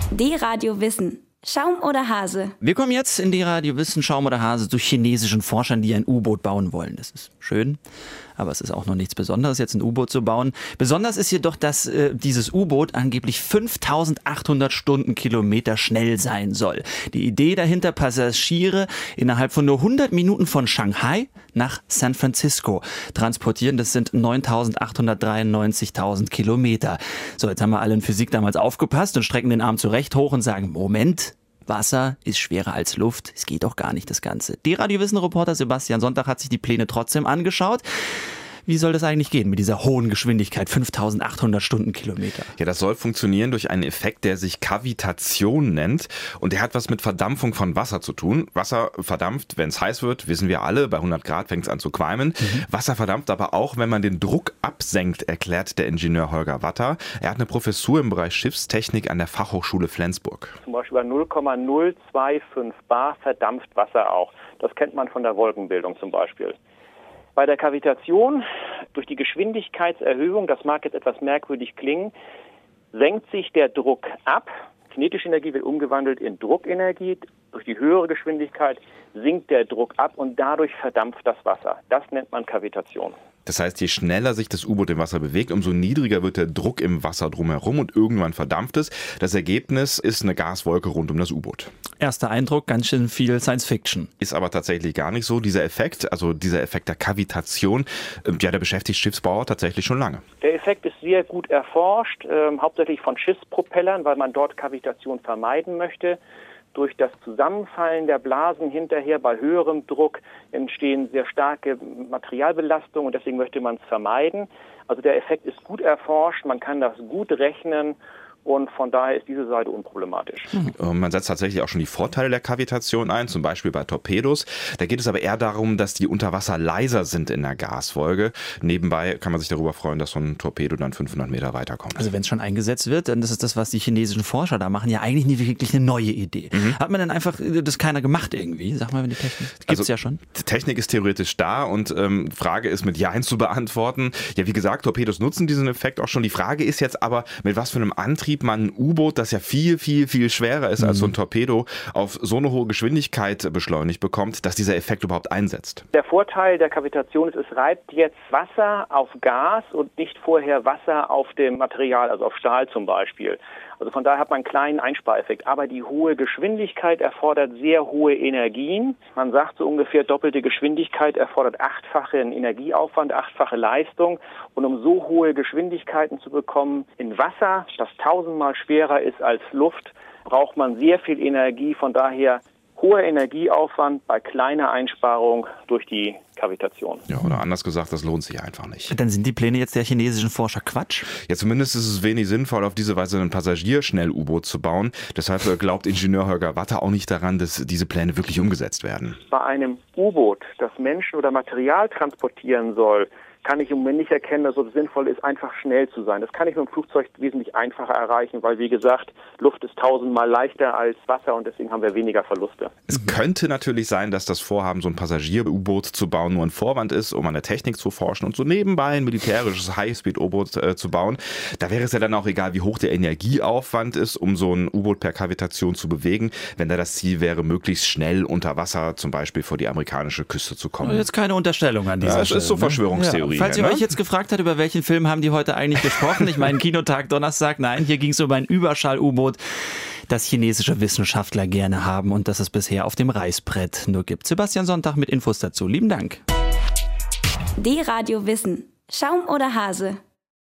D-Radio Wissen. Schaum oder Hase? Wir kommen jetzt in D-Radio Wissen, Schaum oder Hase zu chinesischen Forschern, die ein U-Boot bauen wollen. Das ist schön, aber es ist auch noch nichts Besonderes, jetzt ein U-Boot zu bauen. Besonders ist jedoch, dass dieses U-Boot angeblich 5800 Stundenkilometer schnell sein soll. Die Idee dahinter, Passagiere innerhalb von nur 100 Minuten von Shanghai nach San Francisco transportieren. Das sind 9.893.000 Kilometer. So, jetzt haben wir alle in Physik damals aufgepasst und strecken den Arm zurecht hoch und sagen, Moment, Wasser ist schwerer als Luft. Es geht doch gar nicht, das Ganze. D-Radio-Wissen-Reporter Sebastian Sonntag hat sich die Pläne trotzdem angeschaut. Wie soll das eigentlich gehen mit dieser hohen Geschwindigkeit, 5800 Stundenkilometer? Ja, das soll funktionieren durch einen Effekt, der sich Kavitation nennt. Und der hat was mit Verdampfung von Wasser zu tun. Wasser verdampft, wenn es heiß wird, wissen wir alle. Bei 100 Grad fängt es an zu qualmen. Wasser verdampft aber auch, wenn man den Druck absenkt, erklärt der Ingenieur Holger Watter. Er hat eine Professur im Bereich Schiffstechnik an der Fachhochschule Flensburg. Zum Beispiel bei 0,025 Bar verdampft Wasser auch. Das kennt man von der Wolkenbildung zum Beispiel. Bei der Kavitation, durch die Geschwindigkeitserhöhung, das mag jetzt etwas merkwürdig klingen, senkt sich der Druck ab. Kinetische Energie wird umgewandelt in Druckenergie. Durch die höhere Geschwindigkeit sinkt der Druck ab und dadurch verdampft das Wasser. Das nennt man Kavitation. Das heißt, je schneller sich das U-Boot im Wasser bewegt, umso niedriger wird der Druck im Wasser drumherum und irgendwann verdampft es. Das Ergebnis ist eine Gaswolke rund um das U-Boot. Erster Eindruck, ganz schön viel Science-Fiction. Ist aber tatsächlich gar nicht so. Dieser Effekt, also dieser Effekt der Kavitation, der beschäftigt Schiffsbauer tatsächlich schon lange. Der Effekt ist sehr gut erforscht, hauptsächlich von Schiffspropellern, weil man dort Kavitation vermeiden möchte. Durch das Zusammenfallen der Blasen hinterher bei höherem Druck entstehen sehr starke Materialbelastungen und deswegen möchte man es vermeiden. Also der Effekt ist gut erforscht, man kann das gut rechnen und von daher ist diese Seite unproblematisch. Man setzt tatsächlich auch schon die Vorteile der Kavitation ein, zum Beispiel bei Torpedos. Da geht es aber eher darum, dass die unter Wasser leiser sind in der Gaswolke. Nebenbei kann man sich darüber freuen, dass so ein Torpedo dann 500 Meter weiterkommt. Also wenn es schon eingesetzt wird, dann ist es das, was die chinesischen Forscher da machen, ja eigentlich nie wirklich eine neue Idee. Hat man dann einfach das keiner gemacht irgendwie? Sag mal, wenn die Technik gibt's ja schon. Die Technik ist theoretisch da und Frage ist mit Ja zu beantworten. Ja, wie gesagt, Torpedos nutzen diesen Effekt auch schon. Die Frage ist jetzt aber, mit was für einem Antrieb man ein U-Boot, das ja viel, viel, viel schwerer ist als so ein Torpedo, auf so eine hohe Geschwindigkeit beschleunigt bekommt, dass dieser Effekt überhaupt einsetzt. Der Vorteil der Kavitation ist, es reibt jetzt Wasser auf Gas und nicht vorher Wasser auf dem Material, also auf Stahl zum Beispiel. Also von daher hat man einen kleinen Einspareffekt. Aber die hohe Geschwindigkeit erfordert sehr hohe Energien. Man sagt so ungefähr doppelte Geschwindigkeit erfordert achtfachen Energieaufwand, achtfache Leistung. Und um so hohe Geschwindigkeiten zu bekommen in Wasser, das 1000-mal schwerer ist als Luft, braucht man sehr viel Energie. Von daher hoher Energieaufwand bei kleiner Einsparung durch die Kavitation. Ja, oder anders gesagt, das lohnt sich einfach nicht. Dann sind die Pläne jetzt der chinesischen Forscher Quatsch? Ja, zumindest ist es wenig sinnvoll, auf diese Weise ein Passagierschnell-U-Boot zu bauen. Deshalb glaubt Ingenieur Holger Watter auch nicht daran, dass diese Pläne wirklich umgesetzt werden. Bei einem U-Boot, das Menschen oder Material transportieren soll, kann ich im Moment nicht erkennen, dass es sinnvoll ist, einfach schnell zu sein. Das kann ich mit dem Flugzeug wesentlich einfacher erreichen, weil, wie gesagt, Luft ist 1000-mal leichter als Wasser und deswegen haben wir weniger Verluste. Es könnte natürlich sein, dass das Vorhaben, so ein Passagier-U-Boot zu bauen, nur ein Vorwand ist, um an der Technik zu forschen und so nebenbei ein militärisches High-Speed-U-Boot zu bauen. Da wäre es ja dann auch egal, wie hoch der Energieaufwand ist, um so ein U-Boot per Kavitation zu bewegen, wenn da das Ziel wäre, möglichst schnell unter Wasser zum Beispiel vor die amerikanische Küste zu kommen. Jetzt keine Unterstellung an dieser Stelle. Das ist so Verschwörungstheorie. Falls ihr euch jetzt gefragt habt, über welchen Film haben die heute eigentlich gesprochen, ich meine Kinotag Donnerstag, nein, hier ging es um ein Überschall-U-Boot, das chinesische Wissenschaftler gerne haben und das es bisher auf dem Reißbrett nur gibt. Sebastian Sonntag mit Infos dazu. Lieben Dank. D-Radio Wissen. Schaum oder Hase?